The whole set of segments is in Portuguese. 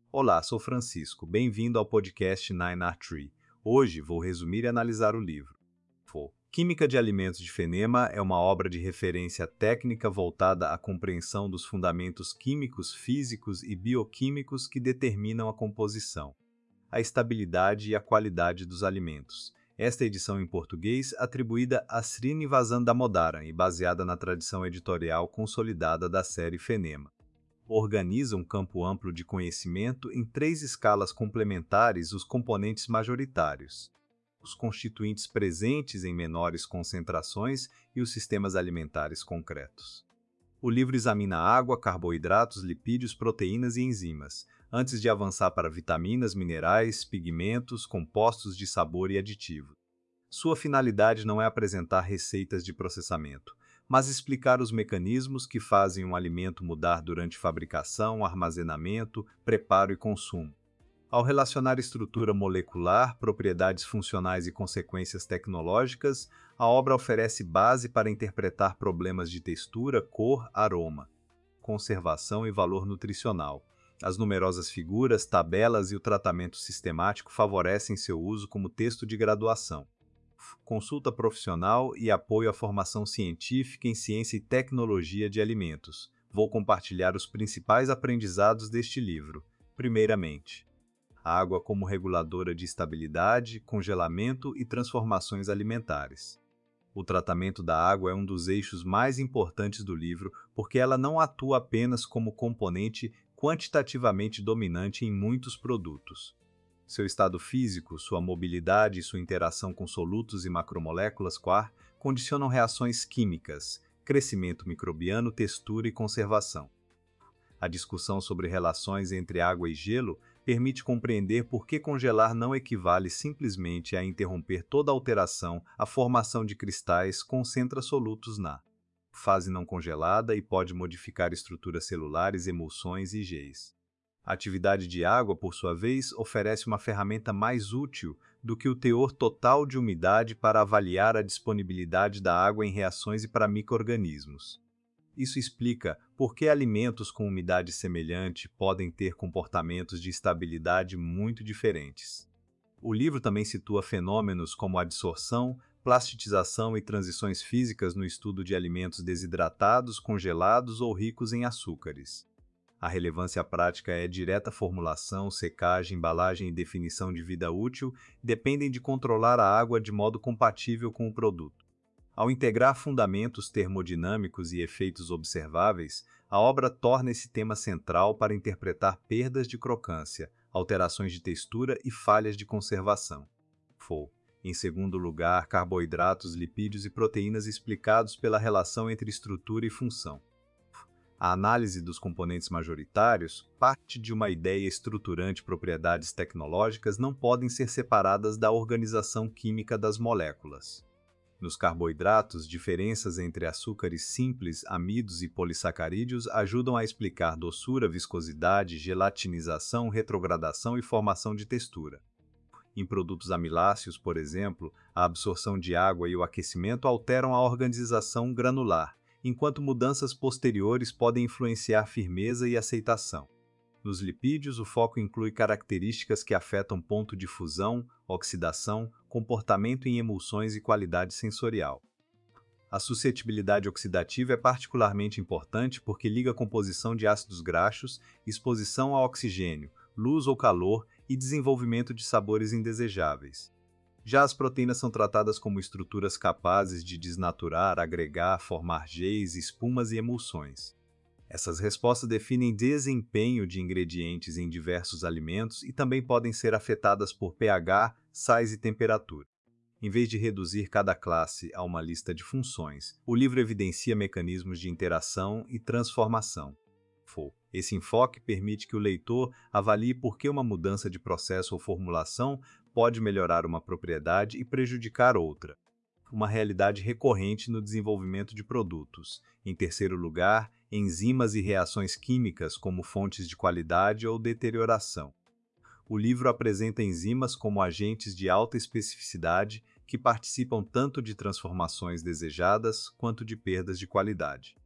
Olá, sou Francisco. Bem-vindo ao podcast Nine Art Tree. Hoje vou resumir e analisar o livro. Química de Alimentos de Fenema é uma obra de referência técnica voltada à compreensão dos fundamentos químicos, físicos e bioquímicos que determinam a composição, a estabilidade e a qualidade dos alimentos. Esta edição em português atribuída a Srinivasan Damodaran e baseada na tradição editorial consolidada da série Fenema. Organiza um campo amplo de conhecimento em três escalas complementares os componentes majoritários, os constituintes presentes em menores concentrações e os sistemas alimentares concretos. O livro examina água, carboidratos, lipídios, proteínas e enzimas, antes de avançar para vitaminas, minerais, pigmentos, compostos de sabor e aditivos. Sua finalidade não é apresentar receitas de processamento, mas explicar os mecanismos que fazem um alimento mudar durante fabricação, armazenamento, preparo e consumo. Ao relacionar estrutura molecular, propriedades funcionais e consequências tecnológicas, a obra oferece base para interpretar problemas de textura, cor, aroma, conservação e valor nutricional. As numerosas figuras, tabelas e o tratamento sistemático favorecem seu uso como texto de graduação. Consulta profissional e apoio à formação científica em ciência e tecnologia de alimentos. Vou compartilhar os principais aprendizados deste livro. Primeiramente, a água como reguladora de estabilidade, congelamento e transformações alimentares. O tratamento da água é um dos eixos mais importantes do livro porque ela não atua apenas como componente quantitativamente dominante em muitos produtos. Seu estado físico, sua mobilidade e sua interação com solutos e macromoléculas QAR condicionam reações químicas, crescimento microbiano, textura e conservação. A discussão sobre relações entre água e gelo permite compreender por que congelar não equivale simplesmente a interromper toda alteração. A formação de cristais concentra solutos na fase não congelada e pode modificar estruturas celulares, emulsões e geis. A atividade de água, por sua vez, oferece uma ferramenta mais útil do que o teor total de umidade para avaliar a disponibilidade da água em reações e para micro-organismos. Isso explica por que alimentos com umidade semelhante podem ter comportamentos de estabilidade muito diferentes. O livro também situa fenômenos como adsorção, plasticização e transições físicas no estudo de alimentos desidratados, congelados ou ricos em açúcares. A relevância prática é direta formulação, secagem, embalagem e definição de vida útil dependem de controlar a água de modo compatível com o produto. Ao integrar fundamentos termodinâmicos e efeitos observáveis, a obra torna esse tema central para interpretar perdas de crocância, alterações de textura e falhas de conservação. Em segundo lugar, carboidratos, lipídios e proteínas explicados pela relação entre estrutura e função. A análise dos componentes majoritários parte de uma ideia estruturante. Propriedades tecnológicas não podem ser separadas da organização química das moléculas. Nos carboidratos, diferenças entre açúcares simples, amidos e polissacarídeos ajudam a explicar doçura, viscosidade, gelatinização, retrogradação e formação de textura. Em produtos amiláceos, por exemplo, a absorção de água e o aquecimento alteram a organização granular, enquanto mudanças posteriores podem influenciar firmeza e aceitação. Nos lipídios, o foco inclui características que afetam ponto de fusão, oxidação, comportamento em emulsões e qualidade sensorial. A suscetibilidade oxidativa é particularmente importante porque liga a composição de ácidos graxos, exposição a oxigênio, luz ou calor e desenvolvimento de sabores indesejáveis. Já as proteínas são tratadas como estruturas capazes de desnaturar, agregar, formar geis, espumas e emulsões. Essas respostas definem desempenho de ingredientes em diversos alimentos e também podem ser afetadas por pH, sais e temperatura. Em vez de reduzir cada classe a uma lista de funções, o livro evidencia mecanismos de interação e transformação. Esse enfoque permite que o leitor avalie por que uma mudança de processo ou formulação pode melhorar uma propriedade e prejudicar outra. Uma realidade recorrente no desenvolvimento de produtos. Em terceiro lugar, enzimas e reações químicas como fontes de qualidade ou deterioração. O livro apresenta enzimas como agentes de alta especificidade que participam tanto de transformações desejadas quanto de perdas de qualidade.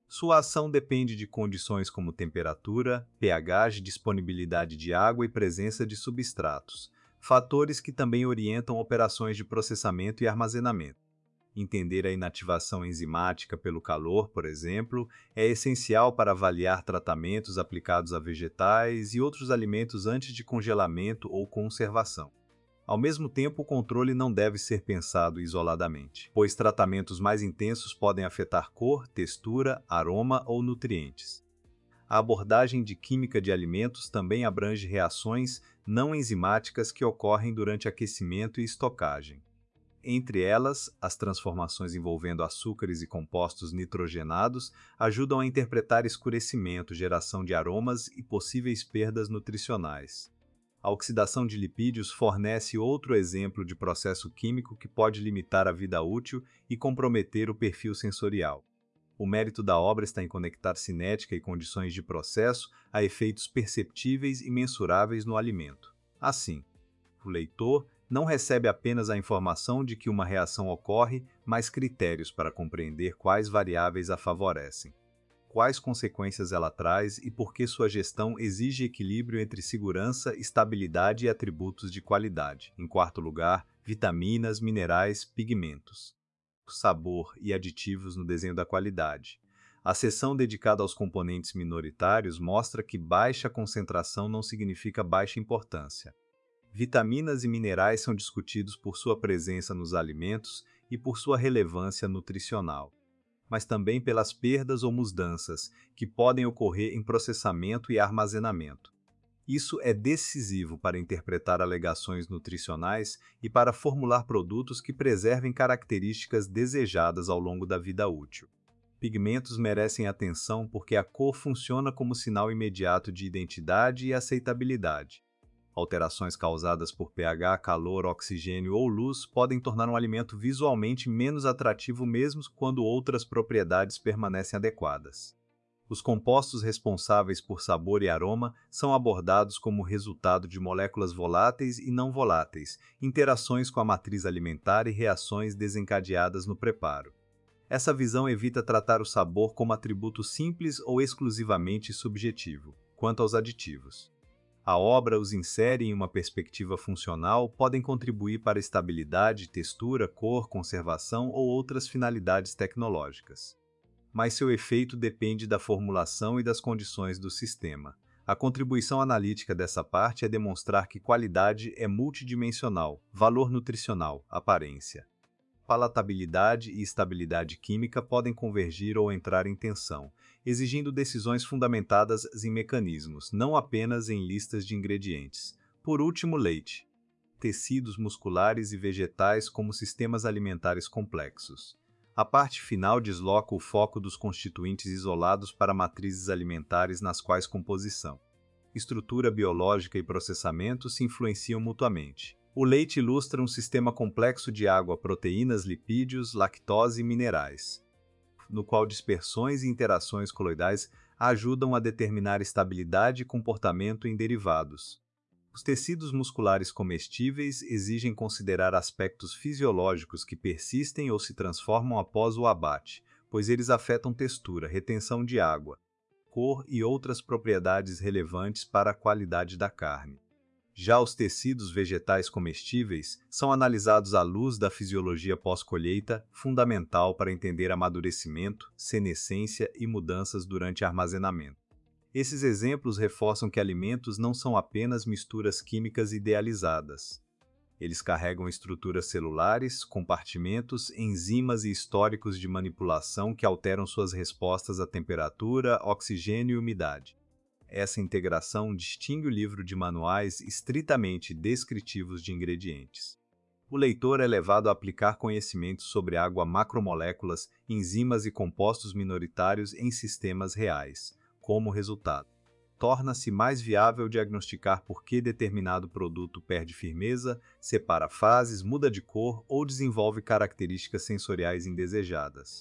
Sua ação depende de condições como temperatura, pH, disponibilidade de água e presença de substratos, fatores que também orientam operações de processamento e armazenamento. Entender a inativação enzimática pelo calor, por exemplo, é essencial para avaliar tratamentos aplicados a vegetais e outros alimentos antes de congelamento ou conservação. Ao mesmo tempo, o controle não deve ser pensado isoladamente, pois tratamentos mais intensos podem afetar cor, textura, aroma ou nutrientes. A abordagem de química de alimentos também abrange reações não enzimáticas que ocorrem durante aquecimento e estocagem. Entre elas, as transformações envolvendo açúcares e compostos nitrogenados ajudam a interpretar escurecimento, geração de aromas e possíveis perdas nutricionais. A oxidação de lipídios fornece outro exemplo de processo químico que pode limitar a vida útil e comprometer o perfil sensorial. O mérito da obra está em conectar cinética e condições de processo a efeitos perceptíveis e mensuráveis no alimento. Assim, o leitor não recebe apenas a informação de que uma reação ocorre, mas critérios para compreender quais variáveis a favorecem, quais consequências ela traz e por que sua gestão exige equilíbrio entre segurança, estabilidade e atributos de qualidade. Em quarto lugar, vitaminas, minerais, pigmentos, sabor e aditivos no desenho da qualidade. A seção dedicada aos componentes minoritários mostra que baixa concentração não significa baixa importância. Vitaminas e minerais são discutidos por sua presença nos alimentos e por sua relevância nutricional, mas também pelas perdas ou mudanças que podem ocorrer em processamento e armazenamento. Isso é decisivo para interpretar alegações nutricionais e para formular produtos que preservem características desejadas ao longo da vida útil. Pigmentos merecem atenção porque a cor funciona como sinal imediato de identidade e aceitabilidade. Alterações causadas por pH, calor, oxigênio ou luz podem tornar um alimento visualmente menos atrativo mesmo quando outras propriedades permanecem adequadas. Os compostos responsáveis por sabor e aroma são abordados como resultado de moléculas voláteis e não voláteis, interações com a matriz alimentar e reações desencadeadas no preparo. Essa visão evita tratar o sabor como atributo simples ou exclusivamente subjetivo. Quanto aos aditivos, a obra os insere em uma perspectiva funcional, podem contribuir para estabilidade, textura, cor, conservação ou outras finalidades tecnológicas. Mas seu efeito depende da formulação e das condições do sistema. A contribuição analítica dessa parte é demonstrar que qualidade é multidimensional, valor nutricional, aparência. Palatabilidade e estabilidade química podem convergir ou entrar em tensão, exigindo decisões fundamentadas em mecanismos, não apenas em listas de ingredientes. Por último, leite. Tecidos musculares e vegetais como sistemas alimentares complexos. A parte final desloca o foco dos constituintes isolados para matrizes alimentares nas quais composição, estrutura biológica e processamento se influenciam mutuamente. O leite ilustra um sistema complexo de água, proteínas, lipídios, lactose e minerais, no qual dispersões e interações coloidais ajudam a determinar estabilidade e comportamento em derivados. Os tecidos musculares comestíveis exigem considerar aspectos fisiológicos que persistem ou se transformam após o abate, pois eles afetam textura, retenção de água, cor e outras propriedades relevantes para a qualidade da carne. Já os tecidos vegetais comestíveis são analisados à luz da fisiologia pós-colheita, fundamental para entender amadurecimento, senescência e mudanças durante armazenamento. Esses exemplos reforçam que alimentos não são apenas misturas químicas idealizadas. Eles carregam estruturas celulares, compartimentos, enzimas e históricos de manipulação que alteram suas respostas à temperatura, oxigênio e umidade. Essa integração distingue o livro de manuais estritamente descritivos de ingredientes. O leitor é levado a aplicar conhecimentos sobre água, macromoléculas, enzimas e compostos minoritários em sistemas reais. Como resultado, torna-se mais viável diagnosticar por que determinado produto perde firmeza, separa fases, muda de cor ou desenvolve características sensoriais indesejadas,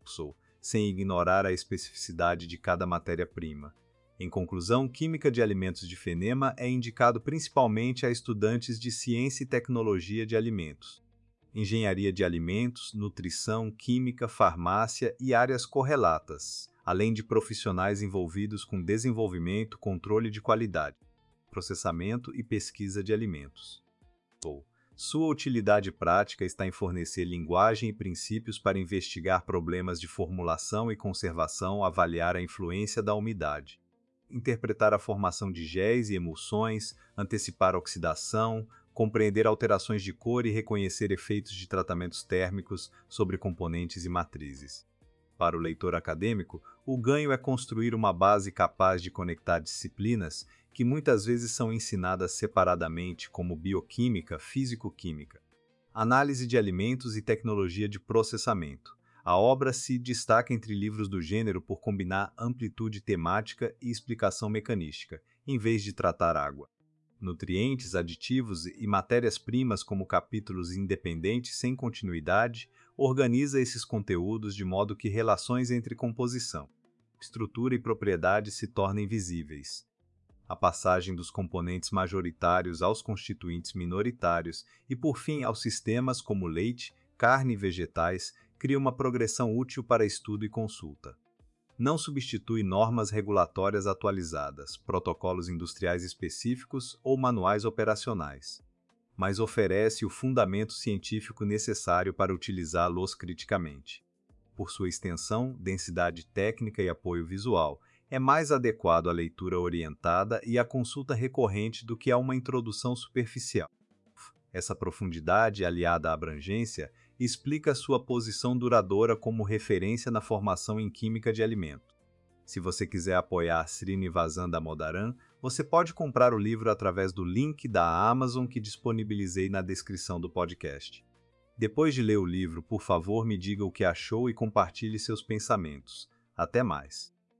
sem ignorar a especificidade de cada matéria-prima. Em conclusão, química de alimentos de Fenema é indicado principalmente a estudantes de ciência e tecnologia de alimentos, engenharia de alimentos, nutrição, química, farmácia e áreas correlatas, além de profissionais envolvidos com desenvolvimento, controle de qualidade, processamento e pesquisa de alimentos. Sua utilidade prática está em fornecer linguagem e princípios para investigar problemas de formulação e conservação, avaliar a influência da umidade, interpretar a formação de géis e emulsões, antecipar a oxidação, compreender alterações de cor e reconhecer efeitos de tratamentos térmicos sobre componentes e matrizes. Para o leitor acadêmico, o ganho é construir uma base capaz de conectar disciplinas que muitas vezes são ensinadas separadamente, como bioquímica, físico-química, análise de alimentos e tecnologia de processamento. A obra se destaca entre livros do gênero por combinar amplitude temática e explicação mecanística, em vez de tratar água, nutrientes, aditivos e matérias-primas como capítulos independentes sem continuidade. Organiza esses conteúdos de modo que relações entre composição, estrutura e propriedade se tornem visíveis. A passagem dos componentes majoritários aos constituintes minoritários e, por fim, aos sistemas como leite, carne e vegetais cria uma progressão útil para estudo e consulta. Não substitui normas regulatórias atualizadas, protocolos industriais específicos ou manuais operacionais, mas oferece o fundamento científico necessário para utilizá-los criticamente. Por sua extensão, densidade técnica e apoio visual, é mais adequado à leitura orientada e à consulta recorrente do que a uma introdução superficial. Essa profundidade, aliada à abrangência, explica sua posição duradoura como referência na formação em química de alimento. Se você quiser apoiar Srinivasan Damodaran, você pode comprar o livro através do link da Amazon que disponibilizei na descrição do podcast. Depois de ler o livro, por favor, me diga o que achou e compartilhe seus pensamentos. Até mais!